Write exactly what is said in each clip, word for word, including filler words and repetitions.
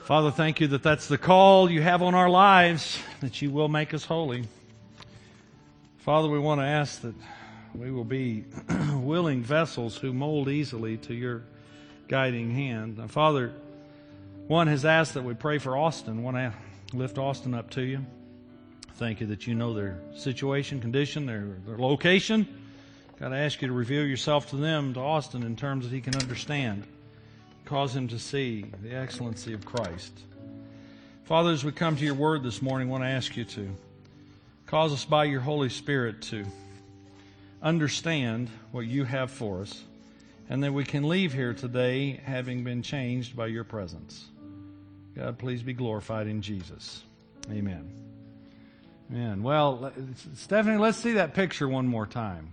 Father, thank you that that's the call you have on our lives, that you will make us holy. Father, we want to ask that we will be willing vessels who mold easily to your guiding hand. Now, Father, one has asked that we pray for Austin. I want to lift Austin up to you. Thank you that you know their situation, condition, their, their location. Got to ask you to reveal yourself to them, to Austin, in terms that he can understand. Cause him to see the excellency of Christ. Father, as we come to your word this morning, I want to ask you to cause us by your Holy Spirit to understand what you have for us, and that we can leave here today having been changed by your presence. God, please be glorified in Jesus. Amen. Amen. Well, Stephanie, let's see that picture one more time.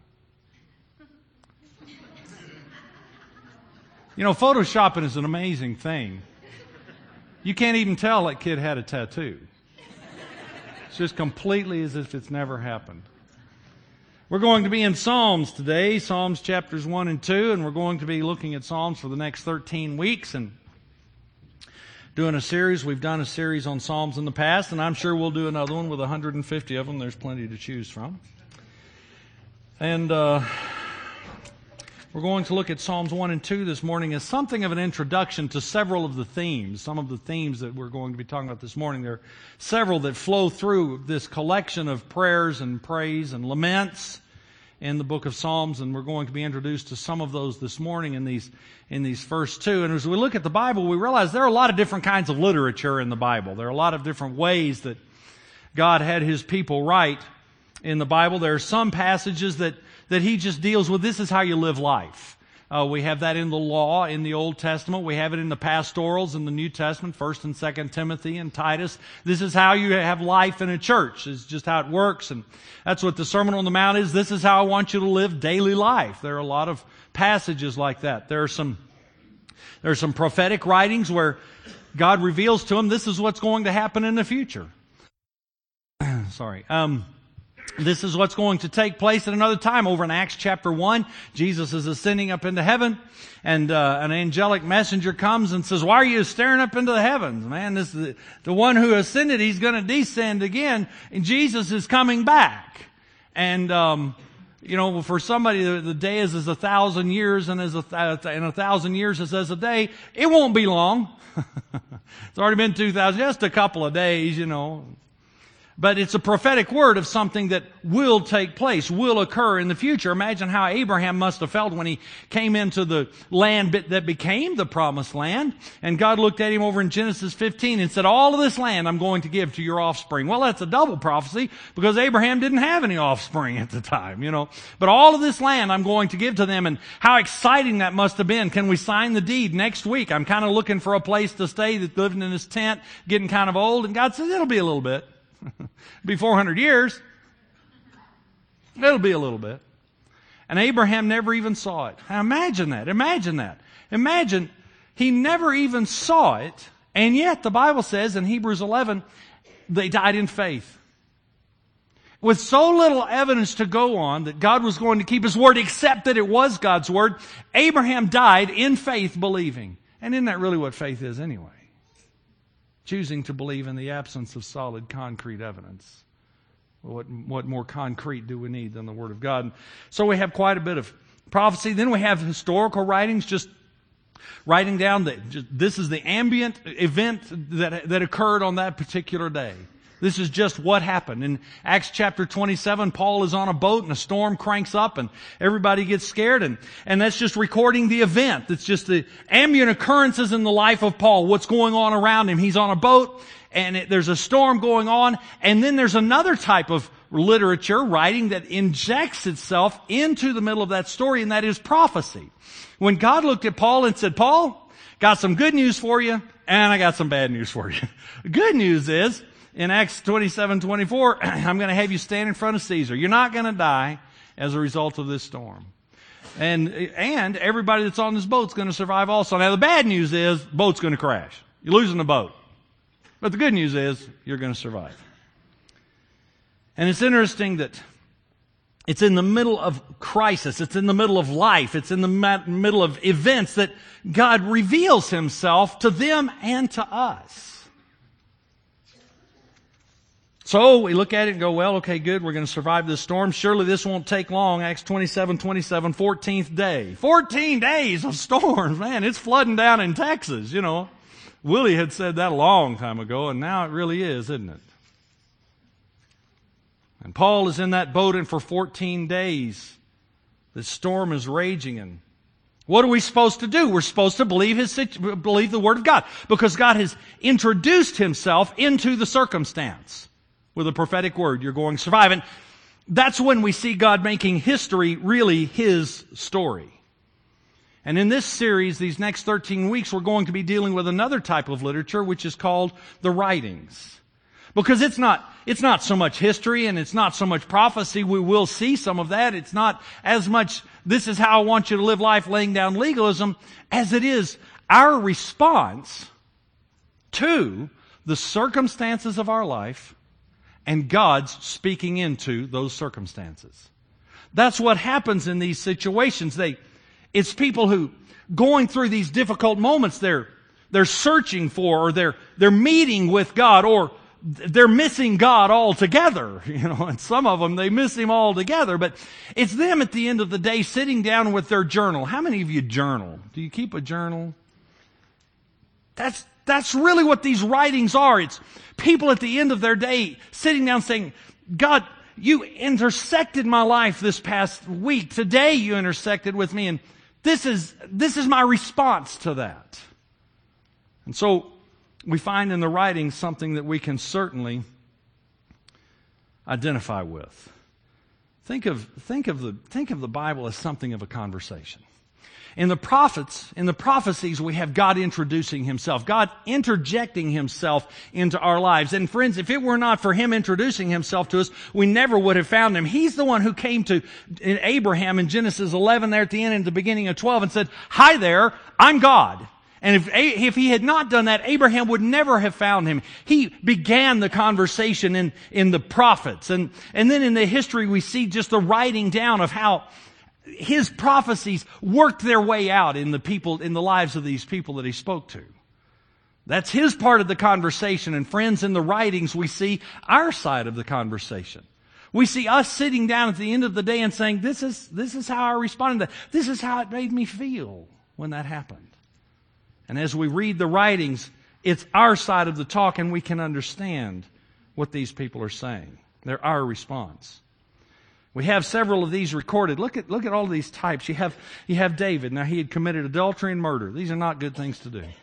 You know, photoshopping is an amazing thing. You can't even tell that kid had a tattoo. It's just completely as if it's never happened. We're going to be in Psalms today, Psalms chapters one and two, and we're going to be looking at Psalms for the next thirteen weeks and doing a series. We've done a series on Psalms in the past, and I'm sure we'll do another one with one hundred fifty of them. There's plenty to choose from. And uh, we're going to look at Psalms one and two this morning as something of an introduction to several of the themes. Some of the themes that we're going to be talking about this morning. There are several that flow through this collection of prayers and praise and laments in the book of Psalms, and we're going to be introduced to some of those this morning in these in these first two. And as we look at the Bible, we realize there are a lot of different kinds of literature in the Bible. There are a lot of different ways that God had His people write in the Bible. There are some passages that that He just deals with, this is how you live life. Uh, we have that in the law in the Old Testament. We have it in the pastorals in the New Testament, First and Second Timothy and Titus. This is how you have life in a church. It's just how it works. And that's what the Sermon on the Mount is. This is how I want you to live daily life. There are a lot of passages like that. There are some, there are some prophetic writings where God reveals to them, this is what's going to happen in the future. Sorry. Um, This is what's going to take place at another time. Over in Acts chapter one, Jesus is ascending up into heaven, and uh, an angelic messenger comes and says, why are you staring up into the heavens? Man, this is the, the one who ascended, he's going to descend again, and Jesus is coming back. And, um, you know, for somebody, the, the day is as a thousand years, and as a, th- and a thousand years is as a day. It won't be long. It's already been two thousand, just a couple of days, you know. But it's a prophetic word of something that will take place, will occur in the future. Imagine how Abraham must have felt when he came into the land that became the promised land. And God looked at him over in Genesis fifteen and said, all of this land I'm going to give to your offspring. Well, that's a double prophecy because Abraham didn't have any offspring at the time, you know. But all of this land I'm going to give to them, and how exciting that must have been. Can we sign the deed next week? I'm kind of looking for a place to stay, that's living in his tent, getting kind of old. And God says, it'll be a little bit. Be four hundred years. It'll be a little bit. And Abraham never even saw it. Now imagine that. Imagine that. Imagine he never even saw it, and yet the Bible says in Hebrews eleven, they died in faith. With so little evidence to go on that God was going to keep His word, except that it was God's word, Abraham died in faith believing. And isn't that really what faith is anyway? Choosing to believe in the absence of solid, concrete evidence. What, what more concrete do we need than the Word of God? So we have quite a bit of prophecy. Then we have historical writings, just writing down that just, this is the ambient event that, that occurred on that particular day. This is just what happened. In Acts chapter twenty-seven, Paul is on a boat and a storm cranks up and everybody gets scared. And, and that's just recording the event. It's just the ambient occurrences in the life of Paul. What's going on around him. He's on a boat and it, there's a storm going on. And then there's another type of literature, writing, that injects itself into the middle of that story, and that is prophecy. When God looked at Paul and said, Paul, got some good news for you, and I got some bad news for you. The good news is, in Acts twenty-seven twenty-four, I'm going to have you stand in front of Caesar. You're not going to die as a result of this storm. And, and everybody that's on this boat's going to survive also. Now the bad news is, boat's going to crash. You're losing the boat. But the good news is, you're going to survive. And it's interesting that It's in the middle of crisis. It's in the middle of life. It's in the middle of events that God reveals Himself to them and to us. So we look at it and go, well, okay, good, we're going to survive this storm. Surely this won't take long. Acts twenty-seven twenty-seven, fourteenth day. fourteen days of storms. Man, it's flooding down in Texas, you know. Willie had said that a long time ago, and now it really is, isn't it? And Paul is in that boat, and for fourteen days, the storm is raging. And what are we supposed to do? We're supposed to believe his, believe the Word of God, because God has introduced Himself into the circumstance with a prophetic word. You're going to survive. And that's when we see God making history really His story. And in this series, these next thirteen weeks, we're going to be dealing with another type of literature, which is called the writings. Because it's not, it's not so much history and it's not so much prophecy. We will see some of that. It's not as much, this is how I want you to live life, laying down legalism, as it is our response to the circumstances of our life and God's speaking into those circumstances. That's what happens in these situations. They, it's people who, going through these difficult moments, they're, they're searching for, or they're, they're meeting with God, or they're missing God altogether. You know, and some of them, they miss Him altogether. But it's them at the end of the day sitting down with their journal. How many of you journal? Do you keep a journal? That's, that's really what these writings are. It's people at the end of their day sitting down saying, God, You intersected my life this past week. Today You intersected with me, and this is, this is my response to that. And so we find in the writings something that we can certainly identify with. Think of, think of the, think of the Bible as something of a conversation. In the prophets, in the prophecies, we have God introducing Himself, God interjecting Himself into our lives. And friends, if it were not for Him introducing Himself to us, we never would have found Him. He's the one who came to Abraham in Genesis eleven there at the end and the beginning of twelve and said, "Hi there, I'm God." And if, if he had not done that, Abraham would never have found him. He began the conversation in, in the prophets. And, and then in the history, we see just the writing down of how His prophecies worked their way out in the people, in the lives of these people that He spoke to. That's His part of the conversation. And friends, in the writings, we see our side of the conversation. We see us sitting down at the end of the day and saying, this is, this is how I responded to that. This is how it made me feel when that happened. And as we read the writings, it's our side of the talk, and we can understand what these people are saying. They're our response. We have several of these recorded. Look at, look at all of these types. You have, you have David. Now, he had committed adultery and murder. These are not good things to do.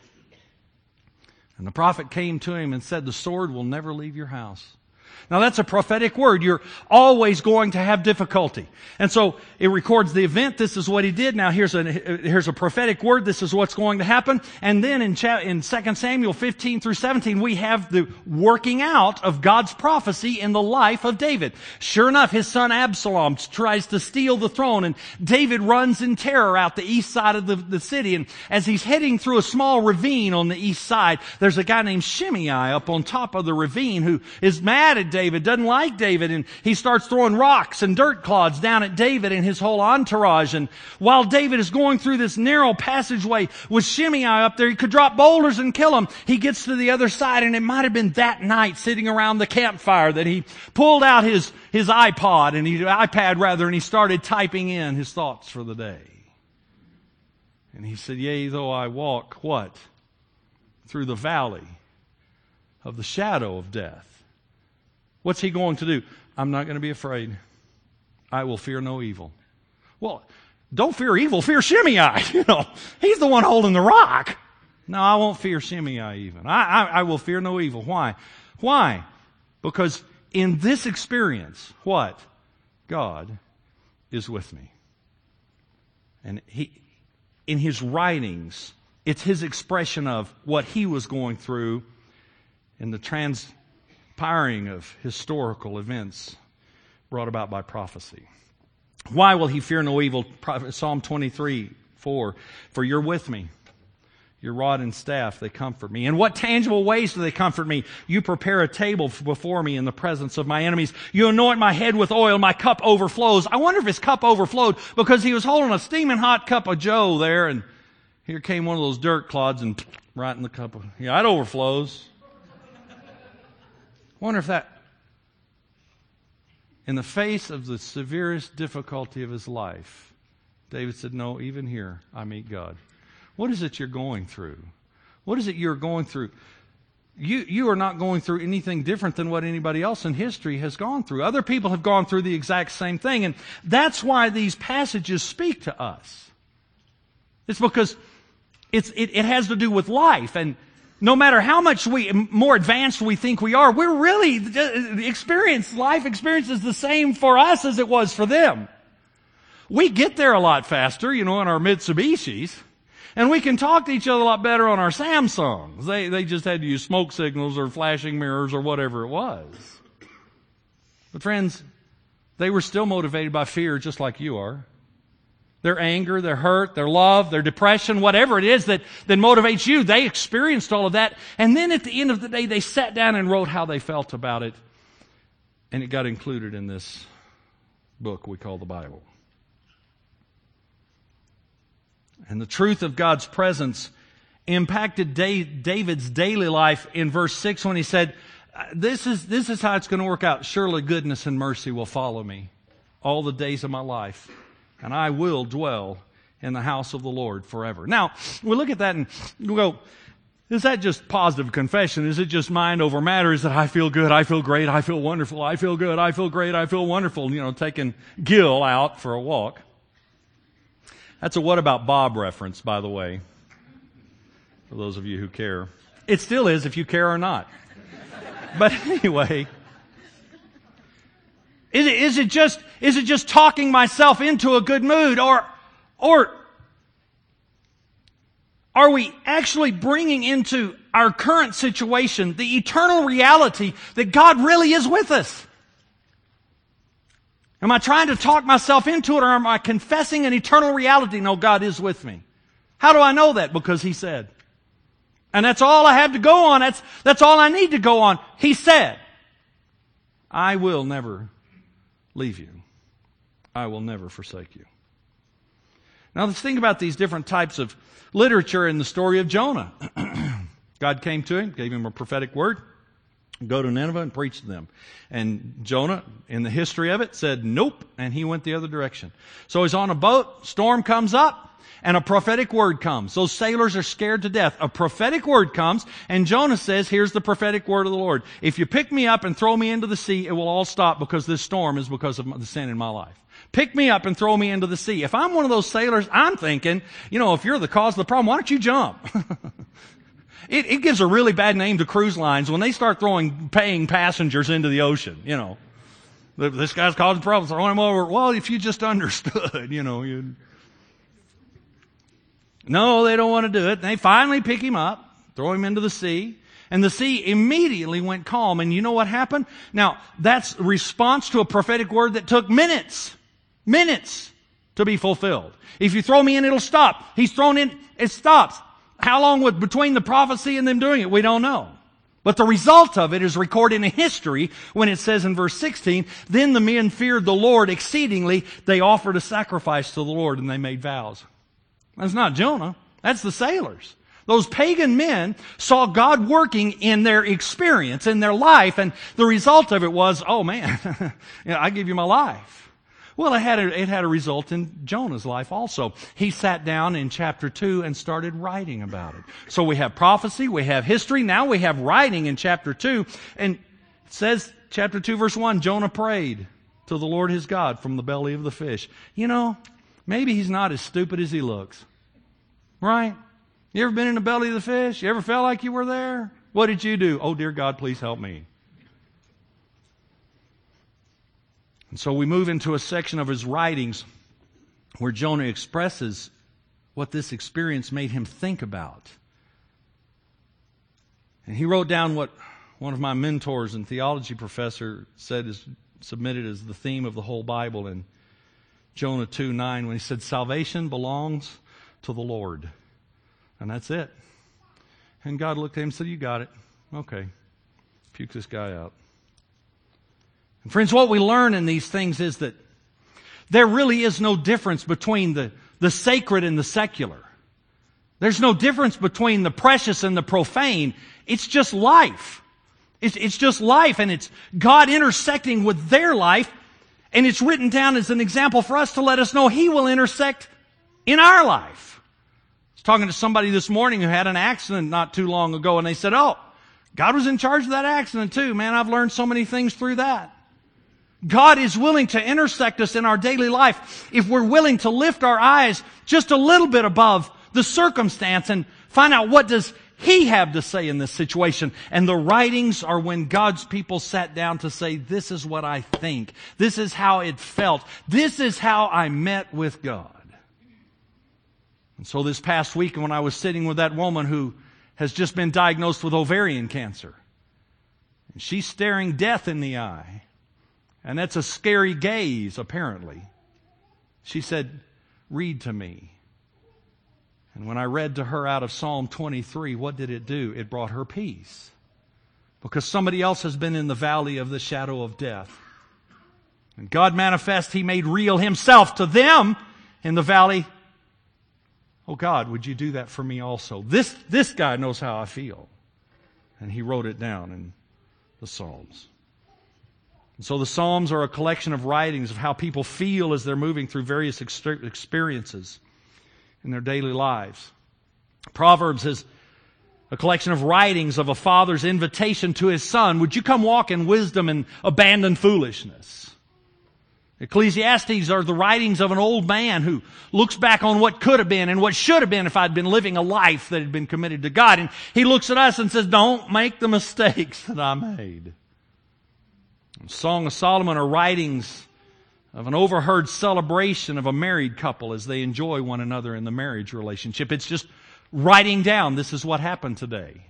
And the prophet came to him and said, "The sword will never leave your house." Now, that's a prophetic word. You're always going to have difficulty. And so it records the event. This is what he did. Now, here's a, here's a prophetic word. This is what's going to happen. And then in, cha- in Second Samuel fifteen through seventeen, we have the working out of God's prophecy in the life of David. Sure enough, his son Absalom tries to steal the throne, and David runs in terror out the east side of the, the city. And as he's heading through a small ravine on the east side, there's a guy named Shimei up on top of the ravine who is mad at David, doesn't like David, and he starts throwing rocks and dirt clods down at David and his whole entourage. And while David is going through this narrow passageway with Shimei up there, he could drop boulders and kill him. He gets to the other side, and it might have been that night sitting around the campfire that he pulled out his, his iPod, and he, iPad rather, and he started typing in his thoughts for the day. And he said, "Yea, though I walk," what? "Through the valley of the shadow of death." What's he going to do? "I'm not going to be afraid. I will fear no evil." Well, don't fear evil, fear Shimei. You know, he's the one holding the rock. No, I won't fear Shimei even. I, I, I will fear no evil. Why? Why? Because in this experience, what? God is with me. And he, in his writings, it's his expression of what he was going through in the transpiring of historical events brought about by prophecy. Why will he fear no evil? Psalm twenty-three, four. "For you're with me. Your rod and staff, they comfort me. In what tangible ways do they comfort me? You prepare a table before me in the presence of my enemies. You anoint my head with oil. My cup overflows. I wonder if his cup overflowed because he was holding a steaming hot cup of Joe there, and here came one of those dirt clods and right in the cup. Of, yeah, it overflows. I wonder if that, in the face of the severest difficulty of his life, David said, no, even here I meet God. What is it you're going through? What is it you're going through? You, you are not going through anything different than what anybody else in history has gone through. Other people have gone through the exact same thing, and that's why these passages speak to us. It's because it's, it, it has to do with life, and no matter how much we more advanced we think we are, we're really, the experience, life experience is the same for us as it was for them. We get there a lot faster, you know, in our Mitsubishis. And we can talk to each other a lot better on our Samsungs. They, they just had to use smoke signals or flashing mirrors or whatever it was. But friends, they were still motivated by fear just like you are. Their anger, their hurt, their love, their depression, whatever it is that, that motivates you, they experienced all of that. And then at the end of the day, they sat down and wrote how they felt about it. And it got included in this book we call the Bible. And the truth of God's presence impacted David's daily life in verse six when he said, this is, this is how it's going to work out. Surely goodness and mercy will follow me all the days of my life, and I will dwell in the house of the Lord forever. Now, we look at that and we go, is that just positive confession? Is it just mind over matter? Is that I feel good, I feel great, I feel wonderful, I feel good, I feel great, I feel wonderful, you know, taking Gil out for a walk? That's a What About Bob reference, by the way, for those of you who care. It still is if you care or not. But anyway, is it, is it just, is it just talking myself into a good mood, or, or are we actually bringing into our current situation the eternal reality that God really is with us? Am I trying to talk myself into it, or am I confessing an eternal reality? No, God is with me. How do I know that? Because He said. And that's all I have to go on. That's, that's all I need to go on. He said, I will never leave you. I will never forsake you. Now let's think about these different types of literature in the story of Jonah. God came to him, gave him a prophetic word. Go to Nineveh and preach to them. And Jonah, in the history of it, said nope, and he went the other direction. So he's on a boat, storm comes up, and a prophetic word comes. Those sailors are scared to death. A prophetic word comes, and Jonah says, here's the prophetic word of the Lord. If you pick me up and throw me into the sea, it will all stop, because this storm is because of the sin in my life. Pick me up and throw me into the sea. If I'm one of those sailors, I'm thinking, you know, if you're the cause of the problem, why don't you jump? It, it gives a really bad name to cruise lines when they start throwing paying passengers into the ocean. You know, this guy's causing problems. Throw him over. Well, if you just understood, you know, you'd... No, they don't want to do it. They finally pick him up, throw him into the sea, and the sea immediately went calm. And you know what happened? Now, that's a response to a prophetic word that took minutes, minutes to be fulfilled. If you throw me in, it'll stop. He's thrown in, it stops. How long was between the prophecy and them doing it? We don't know. But the result of it is recorded in history when it says in verse sixteen, then the men feared the Lord exceedingly. They offered a sacrifice to the Lord and they made vows. That's not Jonah. That's the sailors. Those pagan men saw God working in their experience, in their life, and the result of it was, oh man, you know, I give you my life. Well, it had, a, it had a result in Jonah's life also. He sat down in chapter two and started writing about it. So we have prophecy, we have history, now we have writing in chapter two. And it says, chapter two, verse one, Jonah prayed to the Lord his God from the belly of the fish. You know, maybe he's not as stupid as he looks. Right? You ever been in the belly of the fish? You ever felt like you were there? What did you do? Oh, dear God, please help me. And so we move into a section of his writings where Jonah expresses what this experience made him think about. And he wrote down what one of my mentors and theology professor said is submitted as the theme of the whole Bible in Jonah two nine, when he said, salvation belongs to the Lord. And that's it. And God looked at him and said, you got it. Okay. Puke this guy out. And friends, what we learn in these things is that there really is no difference between the, the sacred and the secular. There's no difference between the precious and the profane. It's just life. It's, it's just life, and it's God intersecting with their life, and it's written down as an example for us to let us know He will intersect in our life. I was talking to somebody this morning who had an accident not too long ago, and they said, oh, God was in charge of that accident too. Man, I've learned so many things through that. God is willing to intersect us in our daily life if we're willing to lift our eyes just a little bit above the circumstance and find out what does He have to say in this situation. And the writings are when God's people sat down to say, this is what I think. This is how it felt. This is how I met with God. And so this past week when I was sitting with that woman who has just been diagnosed with ovarian cancer, and she's staring death in the eye, and that's a scary gaze, apparently. She said, read to me. And when I read to her out of Psalm twenty-three, what did it do? It brought her peace. Because somebody else has been in the valley of the shadow of death. And God manifest, He made real Himself to them in the valley. Oh God, would you do that for me also? This, this guy knows how I feel. And he wrote it down in the Psalms. And so the Psalms are a collection of writings of how people feel as they're moving through various experiences in their daily lives. Proverbs is a collection of writings of a father's invitation to his son. Would you come walk in wisdom and abandon foolishness? Ecclesiastes are the writings of an old man who looks back on what could have been and what should have been if I'd been living a life that had been committed to God. And he looks at us and says, don't make the mistakes that I made. Song of Solomon are writings of an overheard celebration of a married couple as they enjoy one another in the marriage relationship. It's just writing down, this is what happened today.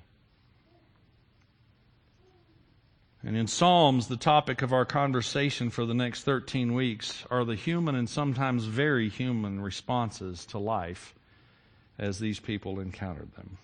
And in Psalms, the topic of our conversation for the next thirteen weeks are the human and sometimes very human responses to life as these people encountered them.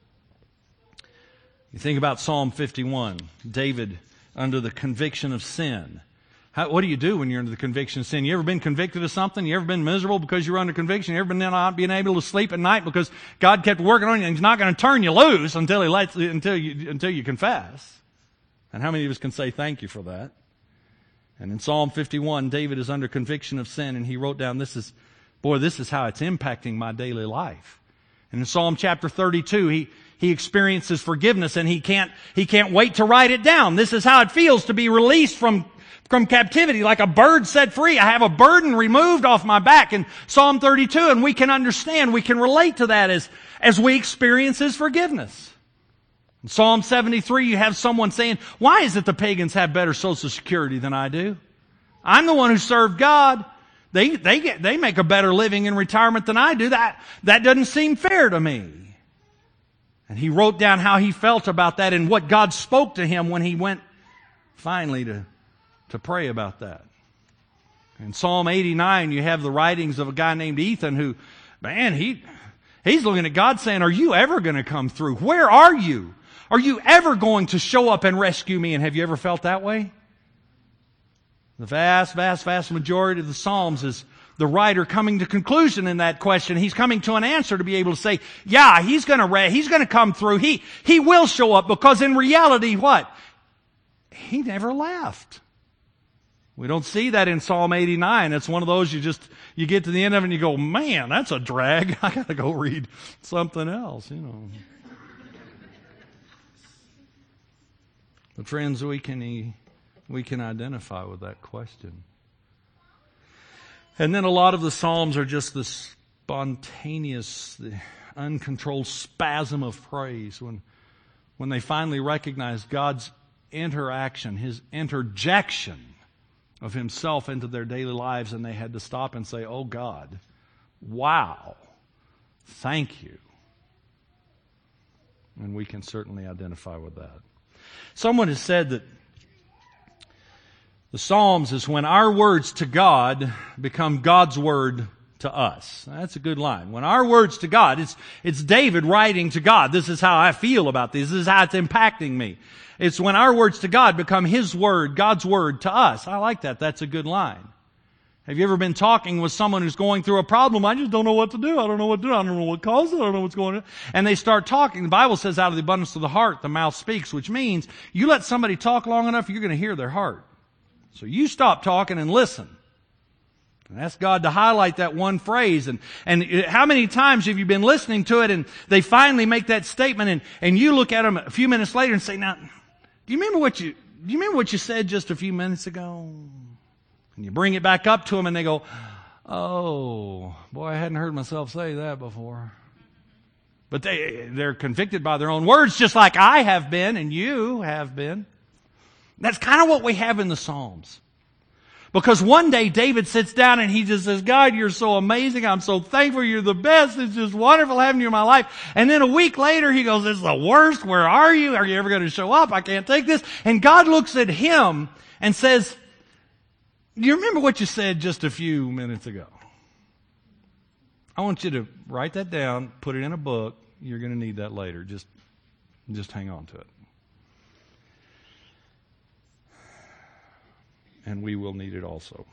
You think about Psalm fifty-one, David under the conviction of sin. How, what do you do when you're under the conviction of sin? You ever been convicted of something? You ever been miserable because you're under conviction? You ever been not being able to sleep at night because God kept working on you and He's not going to turn you loose until He lets until you until you confess? And how many of us can say thank you for that? And in Psalm fifty-one, David is under conviction of sin, and he wrote down, "This is, boy, this is how it's impacting my daily life." And in Psalm chapter thirty-two, he He experiences forgiveness, and he can't, he can't wait to write it down. This is how it feels to be released from, from captivity, like a bird set free. I have a burden removed off my back in Psalm thirty-two, and we can understand, we can relate to that as, as we experience His forgiveness. In Psalm seventy-three, you have someone saying, why is it the pagans have better Social Security than I do? I'm the one who served God. They, they get, they make a better living in retirement than I do. That, that doesn't seem fair to me. And he wrote down how he felt about that and what God spoke to him when he went finally to, to pray about that. In Psalm eighty-nine, you have the writings of a guy named Ethan who, man, he, he's looking at God saying, are you ever going to come through? Where are you? Are you ever going to show up and rescue me? And have you ever felt that way? The vast, vast, vast majority of the Psalms is the writer coming to conclusion in that question. He's coming to an answer to be able to say, yeah, he's going to re- he's going to come through. He he will show up, because in reality, what? He never left. We don't see that in Psalm eighty-nine. It's one of those you just you get to the end of it and you go, man, that's a drag. I got to go read something else, you know. But friends, we can we can identify with that question. And then a lot of the Psalms are just this spontaneous, the uncontrolled spasm of praise when, when they finally recognize God's interaction, His interjection of Himself into their daily lives, and they had to stop and say, oh God, wow, thank you. And we can certainly identify with that. Someone has said that the Psalms is when our words to God become God's word to us. That's a good line. When our words to God, it's, it's David writing to God. This is how I feel about this. This is how it's impacting me. It's when our words to God become His word, God's word to us. I like that. That's a good line. Have you ever been talking with someone who's going through a problem? I just don't know what to do. I don't know what to do. I don't know what caused it. I don't know what's going on. And they start talking. The Bible says out of the abundance of the heart, the mouth speaks, which means you let somebody talk long enough, you're going to hear their heart. So you stop talking and listen. And ask God to highlight that one phrase. And, and how many times have you been listening to it and they finally make that statement and, and you look at them a few minutes later and say, now, do you remember what you, do you remember what you said just a few minutes ago? And you bring it back up to them and they go, oh, boy, I hadn't heard myself say that before. But they, they're convicted by their own words just like I have been and you have been. That's kind of what we have in the Psalms. Because one day David sits down and he just says, God, you're so amazing. I'm so thankful. You're the best. It's just wonderful having you in my life. And then a week later he goes, this is the worst. Where are you? Are you ever going to show up? I can't take this. And God looks at him and says, do you remember what you said just a few minutes ago? I want you to write that down, put it in a book. You're going to need that later. Just, just hang on to it. And we will need it also.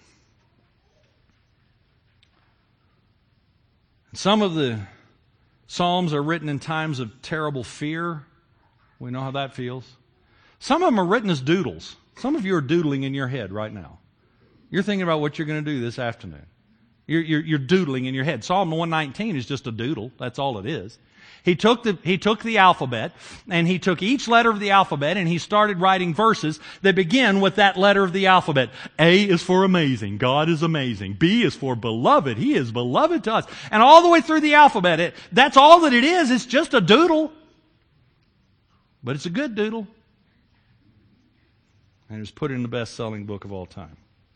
Some of the Psalms are written in times of terrible fear. We know how that feels. Some of them are written as doodles. Some of you are doodling in your head right now. You're thinking about what you're going to do this afternoon. You're, you're, you're doodling in your head. Psalm one nineteen is just a doodle. That's all it is. He took the, he took the alphabet and he took each letter of the alphabet and he started writing verses that begin with that letter of the alphabet. A is for amazing. God is amazing. B is for beloved. He is beloved to us. And all the way through the alphabet, it, that's all that it is. It's just a doodle. But it's a good doodle. And it was put in the best-selling book of all time.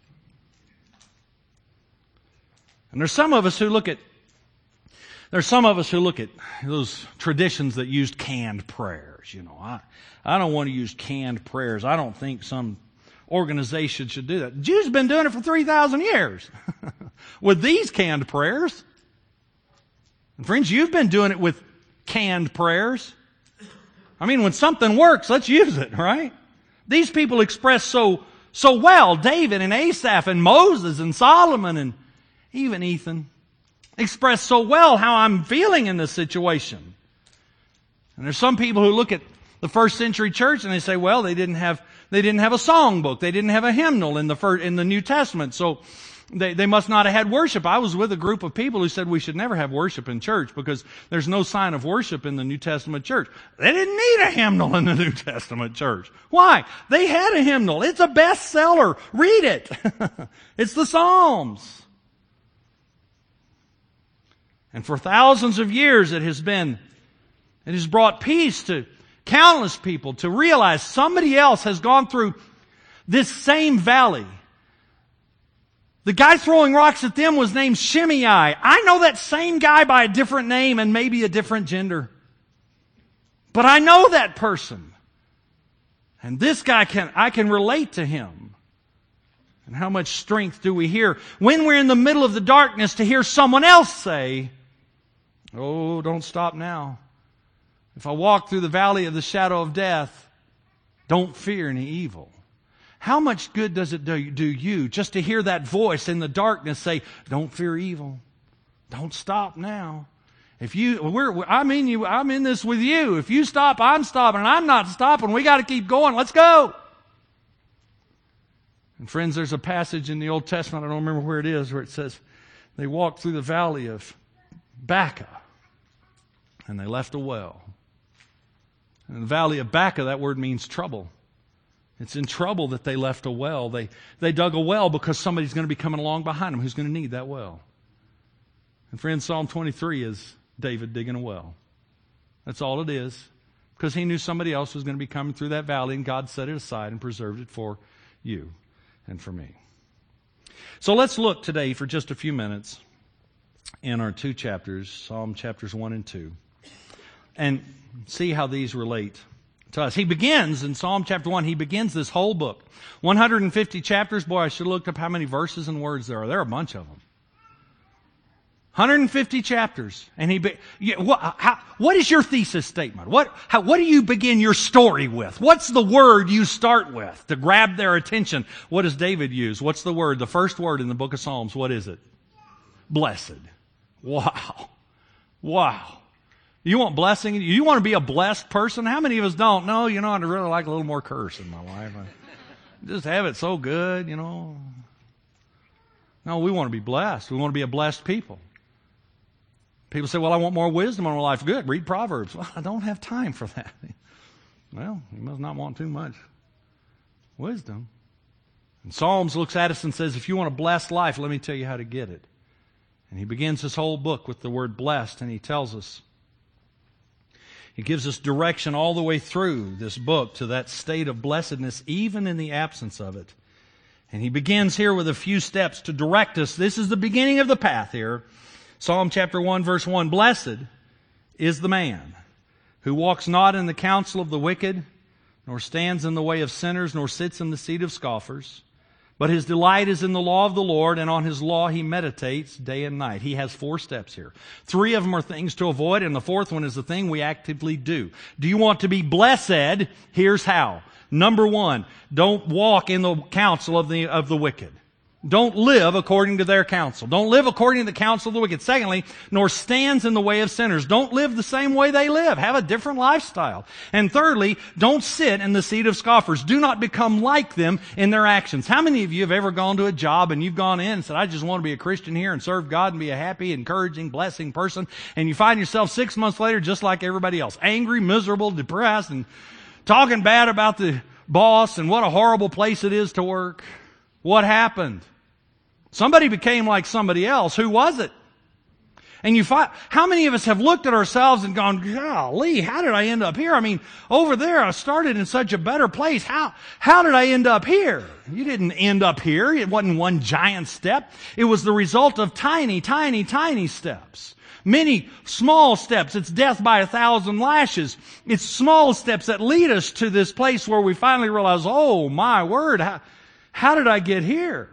And there's some of us who look at There's some of us who look at those traditions that used canned prayers. You know, I, I don't want to use canned prayers. I don't think some organization should do that. The Jews have been doing it for three thousand years with these canned prayers. And friends, you've been doing it with canned prayers. I mean, when something works, let's use it, right? These people express so, so well. David and Asaph and Moses and Solomon and even Ethan express so well how I'm feeling in this situation. And there's some people who look at the first century church and they say, well, they didn't have, they didn't have a songbook. They didn't have a hymnal in the first, in the New Testament. So they, they must not have had worship. I was with a group of people who said we should never have worship in church because there's no sign of worship in the New Testament church. They didn't need a hymnal in the New Testament church. Why? They had a hymnal. It's a bestseller. Read it. It's the Psalms. And for thousands of years it has been, it has brought peace to countless people to realize somebody else has gone through this same valley. The guy throwing rocks at them was named Shimei. I know that same guy by a different name and maybe a different gender. But I know that person. And this guy can, I can relate to him. And how much strength do we hear when we're in the middle of the darkness to hear someone else say, oh, don't stop now. If I walk through the valley of the shadow of death, don't fear any evil. How much good does it do, do you just to hear that voice in the darkness say, don't fear evil. Don't stop now. If you, we're, I mean you, I'm in this with you. If you stop, I'm stopping, and I'm not stopping. We got to keep going. Let's go. And friends, there's a passage in the Old Testament, I don't remember where it is, where it says they walked through the valley of Baca. And they left a well. In the valley of Baca, that word means trouble. It's in trouble that they left a well. They, they dug a well because somebody's going to be coming along behind them who's going to need that well. And friends, Psalm twenty-three is David digging a well. That's all it is. Because he knew somebody else was going to be coming through that valley and God set it aside and preserved it for you and for me. So let's look today for just a few minutes in our two chapters, Psalm chapters one and two. And see how these relate to us. He begins in Psalm chapter one, he begins this whole book. one hundred fifty chapters. Boy, I should have looked up how many verses and words there are. There are a bunch of them. one hundred fifty chapters. And he, be, you, what, how, what is your thesis statement? What, how, what do you begin your story with? What's the word you start with to grab their attention? What does David use? What's the word? The first word in the book of Psalms, what is it? Blessed. Wow. Wow. You want blessing? You want to be a blessed person? How many of us don't? No, you know, I'd really like a little more curse in my life. I just have it so good, you know. No, we want to be blessed. We want to be a blessed people. People say, well, I want more wisdom in my life. Good, read Proverbs. Well, I don't have time for that. Well, you must not want too much wisdom. And Psalms looks at us and says, if you want a blessed life, let me tell you how to get it. And he begins his whole book with the word blessed, and he tells us, he gives us direction all the way through this book to that state of blessedness, even in the absence of it. And he begins here with a few steps to direct us. This is the beginning of the path here. Psalm chapter one, verse one, blessed is the man who walks not in the counsel of the wicked, nor stands in the way of sinners, nor sits in the seat of scoffers. But his delight is in the law of the Lord, and on his law he meditates day and night. He has four steps here. Three of them are things to avoid, and the fourth one is the thing we actively do. Do you want to be blessed? Here's how. Number one, don't walk in the counsel of the, of the wicked. Don't live according to their counsel. Don't live according to the counsel of the wicked. Secondly, nor stands in the way of sinners. Don't live the same way they live. Have a different lifestyle. And thirdly, don't sit in the seat of scoffers. Do not become like them in their actions. How many of you have ever gone to a job and you've gone in and said, I just want to be a Christian here and serve God and be a happy, encouraging, blessing person, and you find yourself six months later just like everybody else, angry, miserable, depressed, and talking bad about the boss and what a horrible place it is to work? What happened? Somebody became like somebody else. Who was it? And you find, how many of us have looked at ourselves and gone, golly, how did I end up here? I mean, over there I started in such a better place. How, how did I end up here? You didn't end up here. It wasn't one giant step. It was the result of tiny, tiny, tiny steps. Many small steps. It's death by a thousand lashes. It's small steps that lead us to this place where we finally realize, oh my word, how, how did I get here?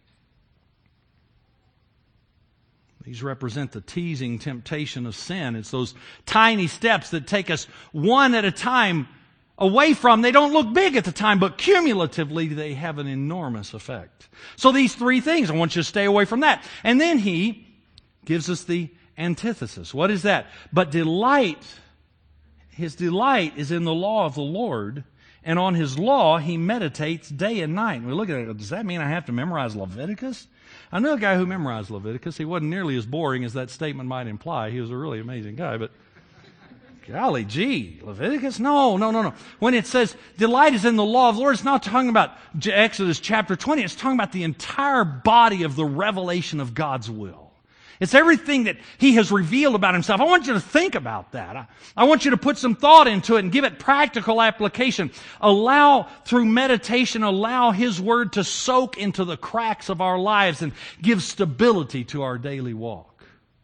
These represent the teasing temptation of sin. It's those tiny steps that take us one at a time away from. They don't look big at the time, but cumulatively they have an enormous effect. So these three things, I want you to stay away from that. And then he gives us the antithesis. What is that? But delight, his delight is in the law of the Lord, and on his law he meditates day and night. And we look at it, does that mean I have to memorize Leviticus? I know a guy who memorized Leviticus. He wasn't nearly as boring as that statement might imply. He was a really amazing guy, but golly gee, Leviticus? No, no, no, no. When it says delight is in the law of the Lord, it's not talking about Exodus chapter twenty. It's talking about the entire body of the revelation of God's will. It's everything that he has revealed about himself. I want you to think about that. I, I want you to put some thought into it and give it practical application. Allow, through meditation, allow his word to soak into the cracks of our lives and give stability to our daily walk.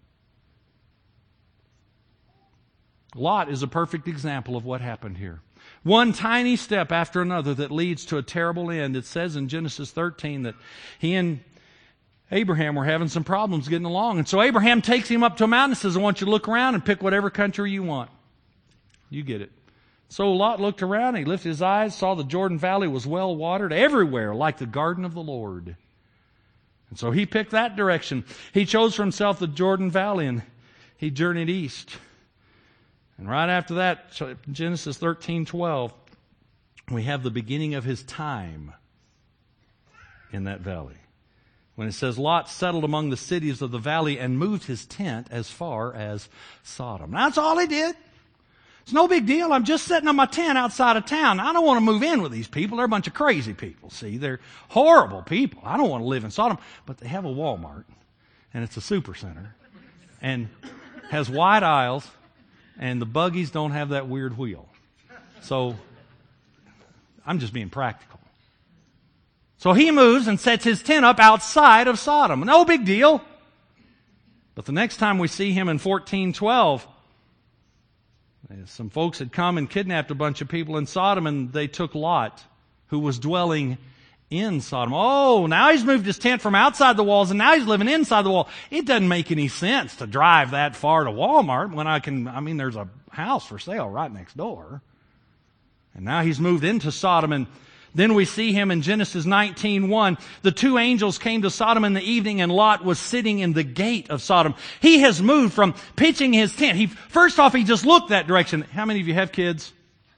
Lot is a perfect example of what happened here. One tiny step after another that leads to a terrible end. It says in Genesis thirteen that he and Abraham were having some problems getting along. And so Abraham takes him up to a mountain and says, I want you to look around and pick whatever country you want. You get it. So Lot looked around, he lifted his eyes, saw the Jordan Valley was well watered everywhere, like the garden of the Lord. And so he picked that direction. He chose for himself the Jordan Valley, and he journeyed east. And right after that, Genesis thirteen twelve, we have the beginning of his time in that valley. When it says, Lot settled among the cities of the valley and moved his tent as far as Sodom. Now, that's all he did. It's no big deal. I'm just setting up my tent outside of town. I don't want to move in with these people. They're a bunch of crazy people. See, they're horrible people. I don't want to live in Sodom. But they have a Walmart, and it's a super center, and has wide aisles, and the buggies don't have that weird wheel. So, I'm just being practical. So he moves and sets his tent up outside of Sodom. No big deal. But the next time we see him in fourteen twelve, some folks had come and kidnapped a bunch of people in Sodom, and they took Lot, who was dwelling in Sodom. Oh, now he's moved his tent from outside the walls and now he's living inside the wall. It doesn't make any sense to drive that far to Walmart when I can, I mean, there's a house for sale right next door. And now he's moved into Sodom. And then we see him in Genesis nineteen one. The two angels came to Sodom in the evening and Lot was sitting in the gate of Sodom. He has moved from pitching his tent. He, first off, he just looked that direction. How many of you have kids?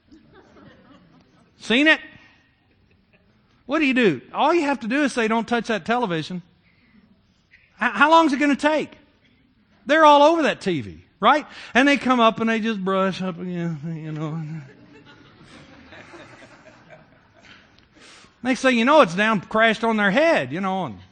Seen it? What do you do? All you have to do is say, don't touch that television. How, how long is it going to take? They're all over that T V, right? And they come up and they just brush up again, you know. Next thing you know, it's down, crashed on their head, you know. And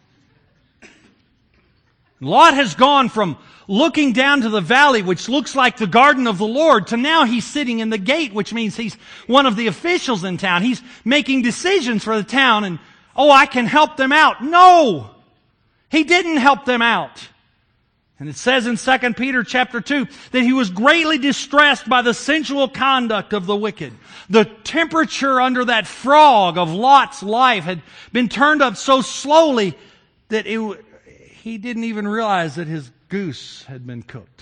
Lot has gone from looking down to the valley, which looks like the garden of the Lord, to now he's sitting in the gate, which means he's one of the officials in town. He's making decisions for the town, and, oh, I can help them out. No! He didn't help them out. And it says in Second Peter chapter two that he was greatly distressed by the sensual conduct of the wicked. The temperature under that frog of Lot's life had been turned up so slowly that it, he didn't even realize that his goose had been cooked.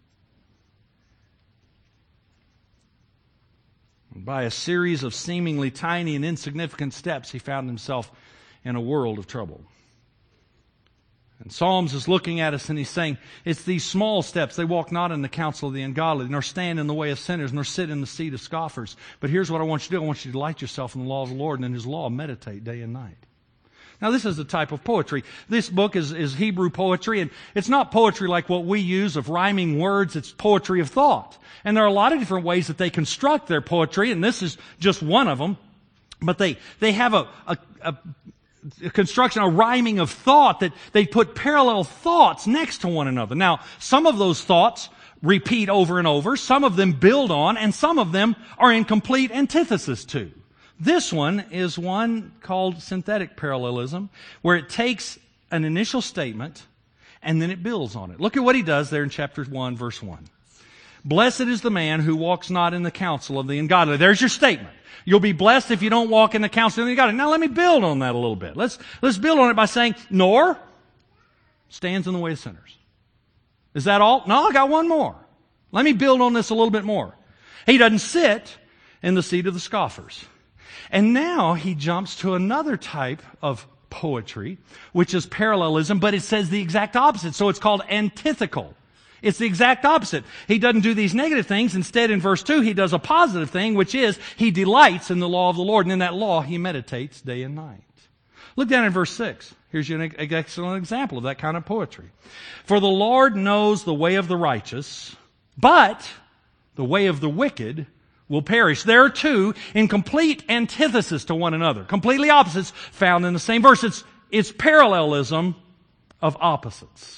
And by a series of seemingly tiny and insignificant steps, he found himself in a world of trouble. And Psalms is looking at us and he's saying, it's these small steps. They walk not in the counsel of the ungodly, nor stand in the way of sinners, nor sit in the seat of scoffers. But here's what I want you to do. I want you to delight yourself in the law of the Lord, and in His law meditate day and night. Now, this is a type of poetry. This book is, is Hebrew poetry, and it's not poetry like what we use of rhyming words. It's poetry of thought. And there are a lot of different ways that they construct their poetry, and this is just one of them. But they, they have a, a, a A construction, a rhyming of thought, that they put parallel thoughts next to one another. Now, some of those thoughts repeat over and over, some of them build on, and some of them are in complete antithesis to. This one is one called synthetic parallelism, where it takes an initial statement and then it builds on it. Look at what he does there in chapter one, verse one. Blessed is the man who walks not in the counsel of the ungodly. There's your statement. You'll be blessed if you don't walk in the counsel of the ungodly. Now let me build on that a little bit. Let's, let's build on it by saying, nor stands in the way of sinners. Is that all? No, I got one more. Let me build on this a little bit more. He doesn't sit in the seat of the scoffers. And now he jumps to another type of poetry, which is parallelism, but it says the exact opposite. So it's called antithetical. It's the exact opposite. He doesn't do these negative things. Instead, in verse two, he does a positive thing, which is he delights in the law of the Lord. And in that law, he meditates day and night. Look down in verse six. Here's an excellent example of that kind of poetry. For the Lord knows the way of the righteous, but the way of the wicked will perish. There are two in complete antithesis to one another. Completely opposites found in the same verse. It's, it's parallelism of opposites.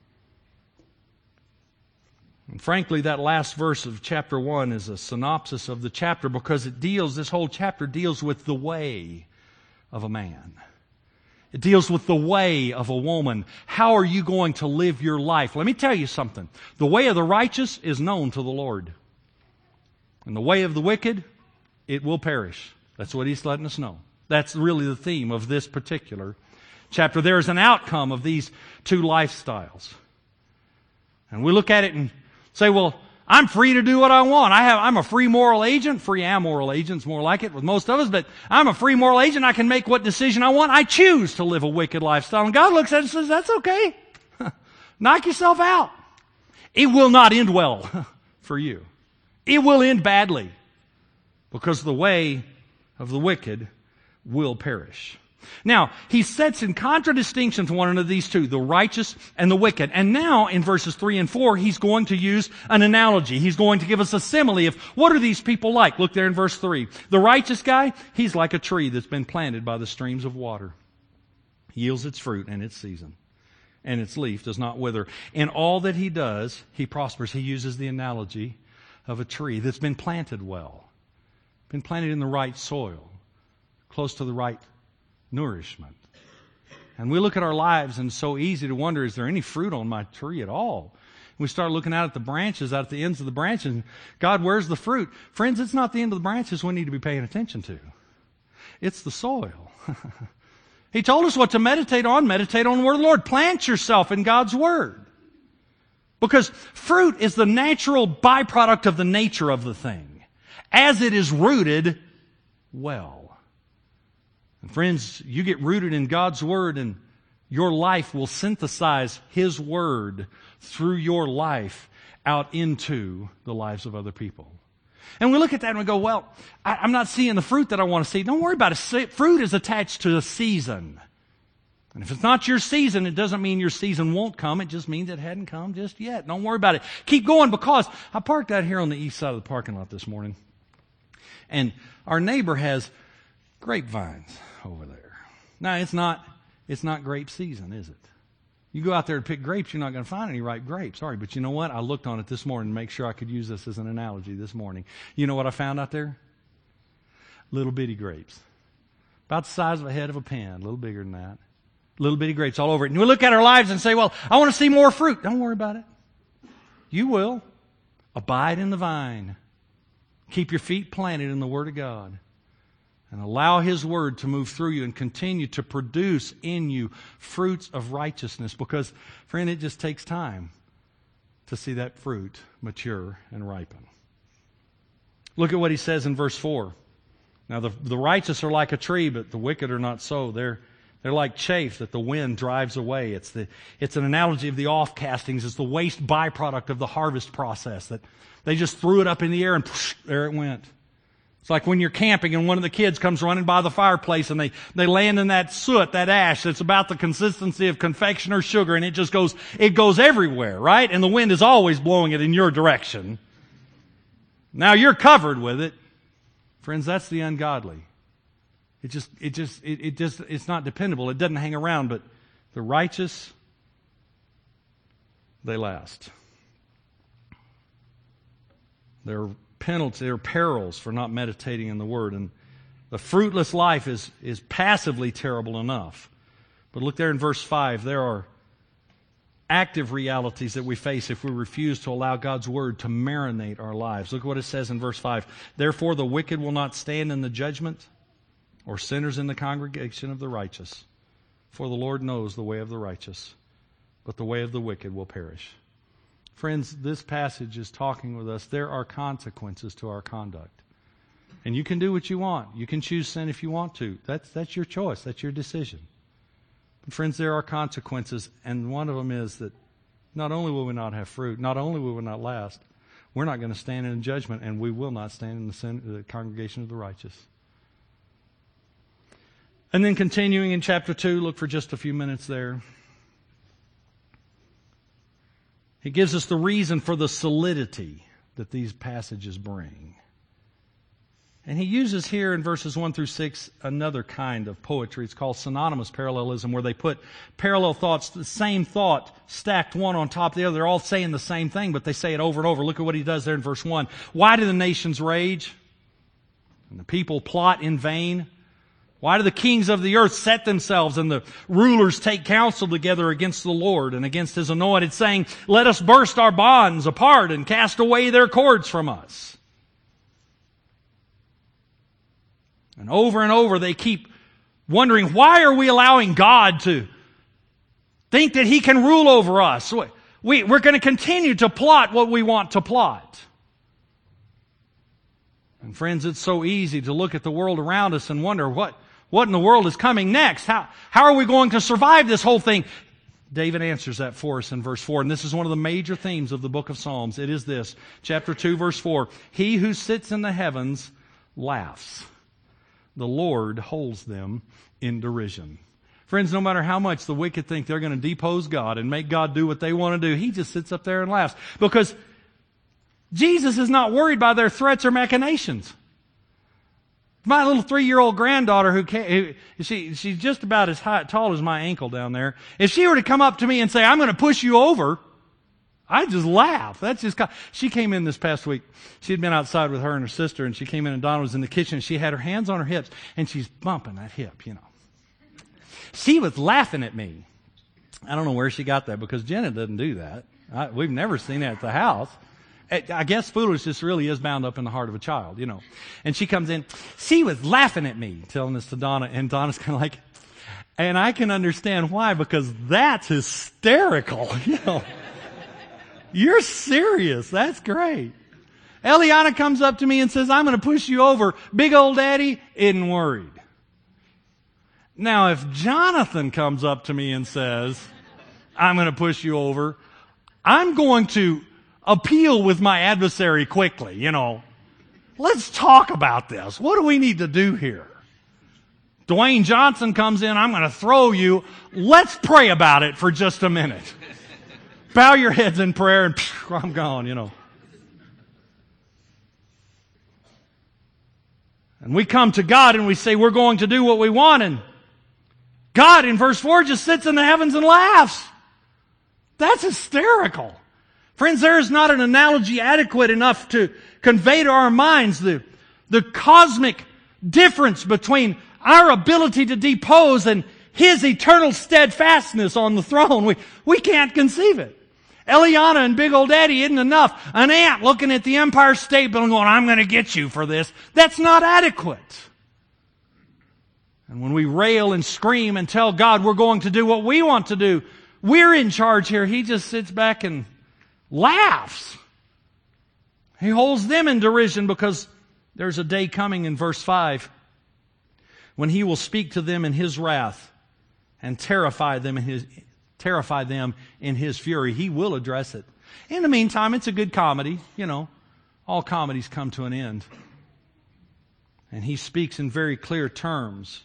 And frankly, that last verse of chapter one is a synopsis of the chapter, because it deals, this whole chapter deals with the way of a man. It deals with the way of a woman. How are you going to live your life? Let me tell you something. The way of the righteous is known to the Lord. And the way of the wicked, it will perish. That's what He's letting us know. That's really the theme of this particular chapter. There is an outcome of these two lifestyles. And we look at it and say, well, I'm free to do what I want. I have, I'm a free moral agent. Free amoral agent's more like it with most of us, but I'm a free moral agent. I can make what decision I want. I choose to live a wicked lifestyle. And God looks at it and says, that's okay. Knock yourself out. It will not end well for you. It will end badly, because the way of the wicked will perish. Now, he sets in contradistinction to one another these two, the righteous and the wicked. And now, in verses three and four, he's going to use an analogy. He's going to give us a simile of what are these people like. Look there in verse three. The righteous guy, he's like a tree that's been planted by the streams of water. Yields its fruit in its season, and its leaf does not wither. In all that he does, he prospers. He uses the analogy of a tree that's been planted well, been planted in the right soil, close to the right nourishment. And we look at our lives, and it's so easy to wonder, is there any fruit on my tree at all? We start looking out at the branches, out at the ends of the branches, and God, where's the fruit? Friends, it's not the end of the branches we need to be paying attention to. It's the soil. He told us what to meditate on. Meditate on the Word of the Lord. Plant yourself in God's Word. Because fruit is the natural byproduct of the nature of the thing, as it is rooted well. And friends, you get rooted in God's Word, and your life will synthesize His Word through your life out into the lives of other people. And we look at that and we go, well, I, I'm not seeing the fruit that I want to see. Don't worry about it. Fruit is attached to a season. And if it's not your season, it doesn't mean your season won't come. It just means it hadn't come just yet. Don't worry about it. Keep going, because I parked out here on the east side of the parking lot this morning. And our neighbor has grapevines over there. Now, it's not, it's not grape season, is it? You go out there to pick grapes, you're not going to find any ripe grapes. Sorry, but you know what? I looked on it this morning to make sure I could use this as an analogy this morning. You know what I found out there? Little bitty grapes. About the size of a head of a pin, a little bigger than that. Little bitty grapes all over it. And we look at our lives and say, well, I want to see more fruit. Don't worry about it. You will. Abide in the vine. Keep your feet planted in the Word of God. And allow His Word to move through you and continue to produce in you fruits of righteousness. Because, friend, it just takes time to see that fruit mature and ripen. Look at what he says in verse four. Now, the, the righteous are like a tree, but the wicked are not so. They're They're like chaff that the wind drives away. It's the it's an analogy of the off-castings. It's the waste byproduct of the harvest process, that they just threw it up in the air and poosh, there it went. It's like when you're camping and one of the kids comes running by the fireplace and they, they land in that soot, that ash that's about the consistency of confectioner's sugar, and it just goes, it goes everywhere, right? And the wind is always blowing it in your direction. Now you're covered with it. Friends, that's the ungodly. It just, it just, it, it just, it's not dependable. It doesn't hang around, but the righteous, they last. There are penalties, there are perils for not meditating in the Word. And the fruitless life is, is passively terrible enough. But look there in verse five, there are active realities that we face if we refuse to allow God's Word to marinate our lives. Look what it says in verse five. Therefore the wicked will not stand in the judgment, or sinners in the congregation of the righteous. For the Lord knows the way of the righteous, but the way of the wicked will perish. Friends, this passage is talking with us. There are consequences to our conduct. And you can do what you want. You can choose sin if you want to. That's, that's your choice. That's your decision. But friends, there are consequences, and one of them is that not only will we not have fruit, not only will we not last, we're not going to stand in judgment, and we will not stand in the, sin, the congregation of the righteous. And then continuing in chapter two, look for just a few minutes there. He gives us the reason for the solidity that these passages bring. And he uses here in verses one through six another kind of poetry. It's called synonymous parallelism, where they put parallel thoughts, the same thought stacked one on top of the other. They're all saying the same thing, but they say it over and over. Look at what he does there in verse one. Why do the nations rage and the people plot in vain? Why do the kings of the earth set themselves and the rulers take counsel together against the Lord and against His anointed, saying, let us burst our bonds apart and cast away their cords from us? And over and over they keep wondering, why are we allowing God to think that He can rule over us? We, we're going to continue to plot what we want to plot. And friends, it's so easy to look at the world around us and wonder, what, what in the world is coming next? How, how are we going to survive this whole thing? David answers that for us in verse four, and this is one of the major themes of the book of Psalms. It is this, chapter two, verse four. He who sits in the heavens laughs. The Lord holds them in derision. Friends, no matter how much the wicked think they're going to depose God and make God do what they want to do, He just sits up there and laughs. Because Jesus is not worried by their threats or machinations. My little three-year-old granddaughter, who, came, who she, she's just about as high, tall as my ankle down there, if she were to come up to me and say, I'm going to push you over, I'd just laugh. That's just, she came in this past week. She had been outside with her and her sister, and she came in and Donna was in the kitchen, and she had her hands on her hips, and she's bumping that hip, you know. She was laughing at me. I don't know where she got that, because Jenna doesn't do that. I, we've never seen that at the house. I guess foolishness really is bound up in the heart of a child, you know. And she comes in, she was laughing at me, telling this to Donna, and Donna's kind of like, And I can understand why, because that's hysterical. You know, you're serious. That's great. Eliana comes up to me and says, I'm going to push you over. Big old daddy isn't worried. Now, if Jonathan comes up to me and says, I'm going to push you over, I'm going to appeal with my adversary quickly, you know. Let's talk about this. What do we need to do here? Dwayne Johnson comes in, I'm going to throw you. Let's pray about it for just a minute. Bow your heads in prayer and phew, I'm gone, you know. And we come to God and we say we're going to do what we want, and God in verse four just sits in the heavens and laughs. That's hysterical. Friends, there is not an analogy adequate enough to convey to our minds the, the cosmic difference between our ability to depose and His eternal steadfastness on the throne. We, we can't conceive it. Eliana and Big Old Daddy isn't enough. An ant looking at the Empire State Building going, I'm going to get you for this. That's not adequate. And when we rail and scream and tell God we're going to do what we want to do, we're in charge here. He just sits back and laughs. He holds them in derision because there's a day coming in verse five when He will speak to them in His wrath and terrify them in His terrify them in His fury. He will address it. In the meantime, it's a good comedy. You know, all comedies come to an end. And He speaks in very clear terms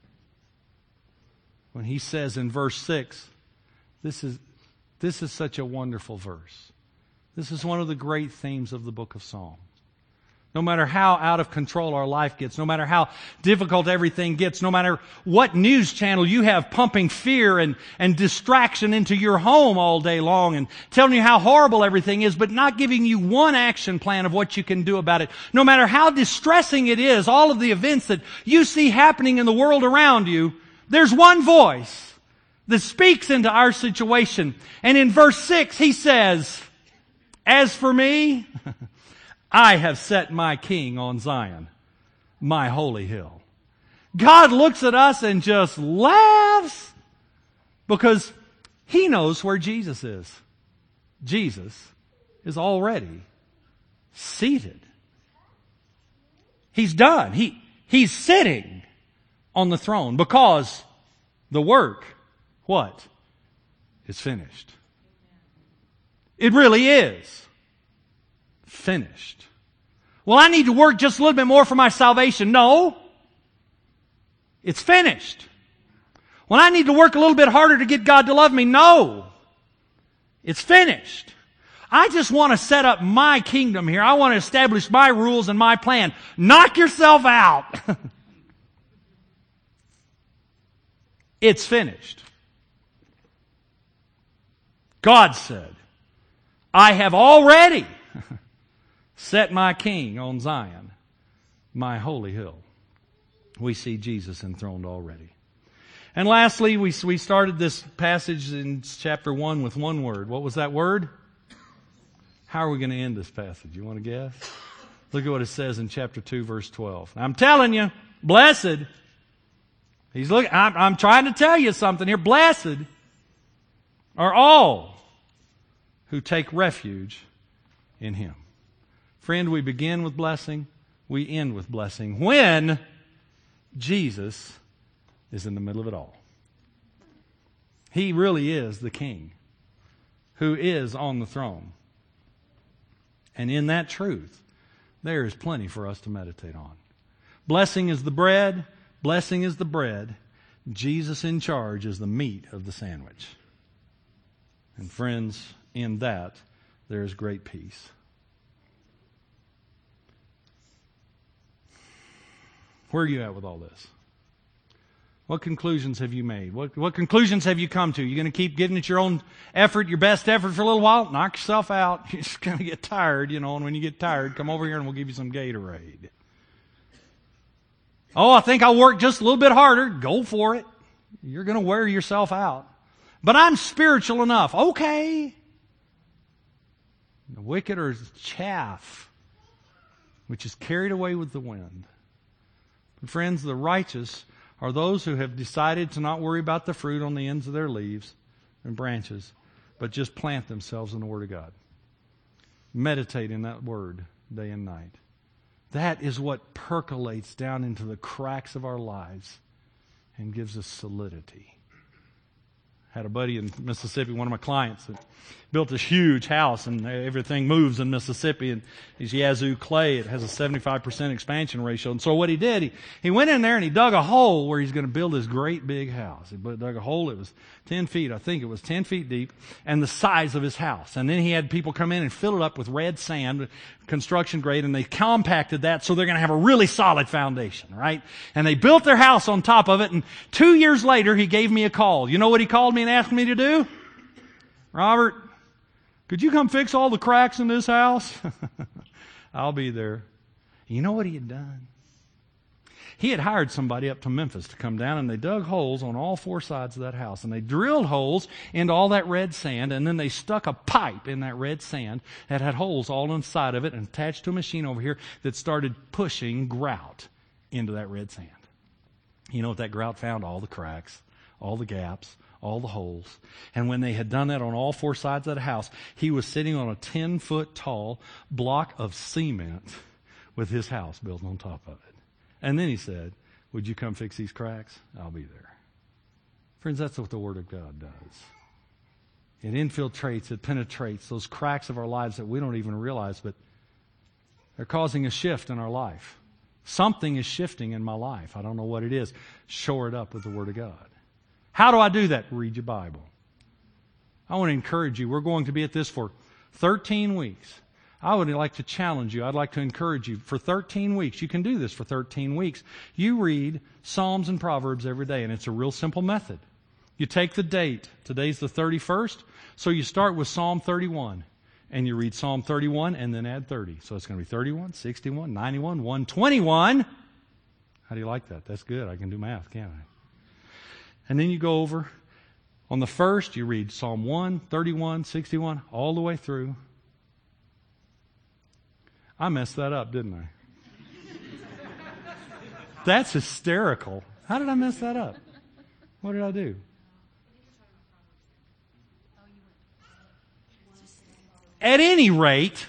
when He says in verse six, this is, this is such a wonderful verse. This is one of the great themes of the book of Psalms. No matter how out of control our life gets, no matter how difficult everything gets, no matter what news channel you have pumping fear and, and distraction into your home all day long and telling you how horrible everything is, but not giving you one action plan of what you can do about it. No matter how distressing it is, all of the events that you see happening in the world around you, there's one voice that speaks into our situation. And in verse six, He says, as for me, I have set my king on Zion, my holy hill. God looks at us and just laughs because He knows where Jesus is. Jesus is already seated. He's done. He, he's sitting on the throne because the work, what? Is finished. It really is finished. Well, I need to work just a little bit more for my salvation. No. It's finished. Well, I need to work a little bit harder to get God to love me. No. It's finished. I just want to set up my kingdom here. I want to establish my rules and my plan. Knock yourself out. It's finished. God said, I have already set my king on Zion, my holy hill. We see Jesus enthroned already. And lastly, we, we started this passage in chapter one with one word. What was that word? How are we going to end this passage? You want to guess? Look at what it says in chapter two, verse twelve. I'm telling you, blessed. He's looking. I'm, I'm trying to tell you something here. Blessed are all who take refuge in Him. Friend, we begin with blessing. We end with blessing when Jesus is in the middle of it all. He really is the King who is on the throne. And in that truth, there is plenty for us to meditate on. Blessing is the bread. Blessing is the bread. Jesus in charge is the meat of the sandwich. And friends, in that, there is great peace. Where are you at with all this? What conclusions have you made? What, what conclusions have you come to? You're going to keep getting at your own effort, your best effort for a little while? Knock yourself out. You're just going to get tired, you know, and when you get tired, come over here and we'll give you some Gatorade. Oh, I think I'll work just a little bit harder. Go for it. You're going to wear yourself out. But I'm spiritual enough. Okay. The wicked are chaff, which is carried away with the wind. But friends, the righteous are those who have decided to not worry about the fruit on the ends of their leaves and branches, but just plant themselves in the Word of God. Meditate in that Word day and night. That is what percolates down into the cracks of our lives and gives us solidity. I had a buddy in Mississippi, one of my clients, that built this huge house, and everything moves in Mississippi, and it's Yazoo clay. It has a seventy-five percent expansion ratio. And so what he did, he, he went in there and he dug a hole where he's going to build this great big house. He dug a hole, it was ten feet, I think it was ten feet deep, and the size of his house. And then he had people come in and fill it up with red sand, construction grade, and they compacted that so they're going to have a really solid foundation, right? And they built their house on top of it, and two years later he gave me a call. You know what he called me and asked me to do? Robert, could you come fix all the cracks in this house? I'll be there. You know what he had done? He had hired somebody up to Memphis to come down, and they dug holes on all four sides of that house. And they drilled holes into all that red sand, and then they stuck a pipe in that red sand that had holes all inside of it and attached to a machine over here that started pushing grout into that red sand. You know what that grout found? All the cracks, all the gaps, all the holes. And when they had done that on all four sides of the house, he was sitting on a ten-foot tall block of cement with his house built on top of it. And then he said, would you come fix these cracks? I'll be there. Friends, that's what the Word of God does. It infiltrates, it penetrates those cracks of our lives that we don't even realize, but they're causing a shift in our life. Something is shifting in my life. I don't know what it is. Shore it up with the Word of God. How do I do that? Read your Bible. I want to encourage you. We're going to be at this for thirteen weeks. I would like to challenge you. I'd like to encourage you. For thirteen weeks, you can do this for thirteen weeks. You read Psalms and Proverbs every day, and it's a real simple method. You take the date. Today's the thirty-first, so you start with Psalm thirty-one, and you read Psalm thirty-one and then add thirty. So it's going to be thirty-one, sixty-one, ninety-one, one twenty-one. How do you like that? That's good. I can do math, can't I? And then you go over. On the first, you read Psalm one, thirty-one, sixty-one, all the way through. I messed that up, didn't I? That's hysterical. How did I mess that up? What did I do? At any rate,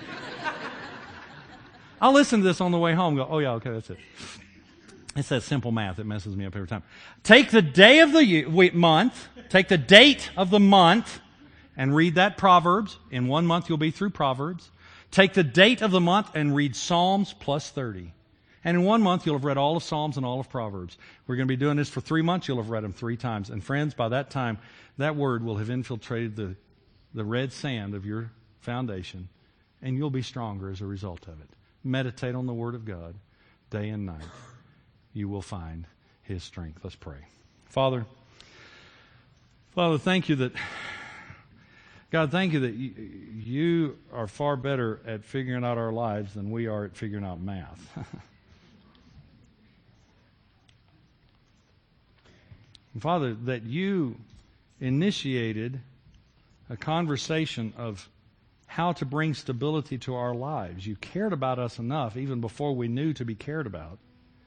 I'll listen to this on the way home and go, oh yeah, okay, that's it. It's that simple math that messes me up every time. Take the day of the year, wait, month, take the date of the month and read that Proverbs. In one month you'll be through Proverbs. Take the date of the month and read Psalms plus thirty. And in one month you'll have read all of Psalms and all of Proverbs. We're going to be doing this for three months. You'll have read them three times. And friends, by that time, that word will have infiltrated the, the red sand of your foundation, and you'll be stronger as a result of it. Meditate on the Word of God day and night. You will find His strength. Let's pray. Father, Father, thank you that, God, thank you that you, you are far better at figuring out our lives than we are at figuring out math. And Father, that you initiated a conversation of how to bring stability to our lives. You cared about us enough, even before we knew to be cared about.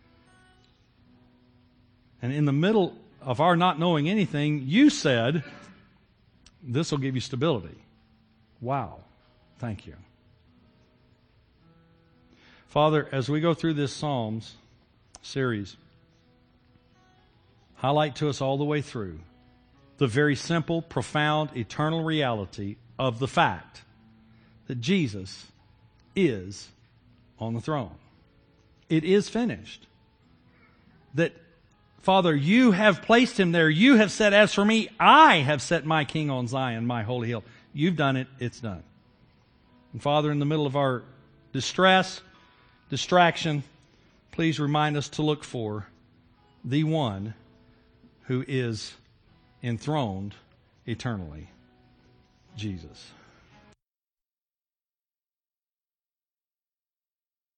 And in the middle of our not knowing anything, you said, this will give you stability. Wow. Thank you. Father, as we go through this Psalms series, highlight to us all the way through the very simple, profound, eternal reality of the fact that Jesus is on the throne. It is finished. That, Father, you have placed him there. You have said, as for me, I have set my king on Zion, my holy hill. You've done it. It's done. And Father, in the middle of our distress, distraction, please remind us to look for the one who is enthroned eternally, Jesus.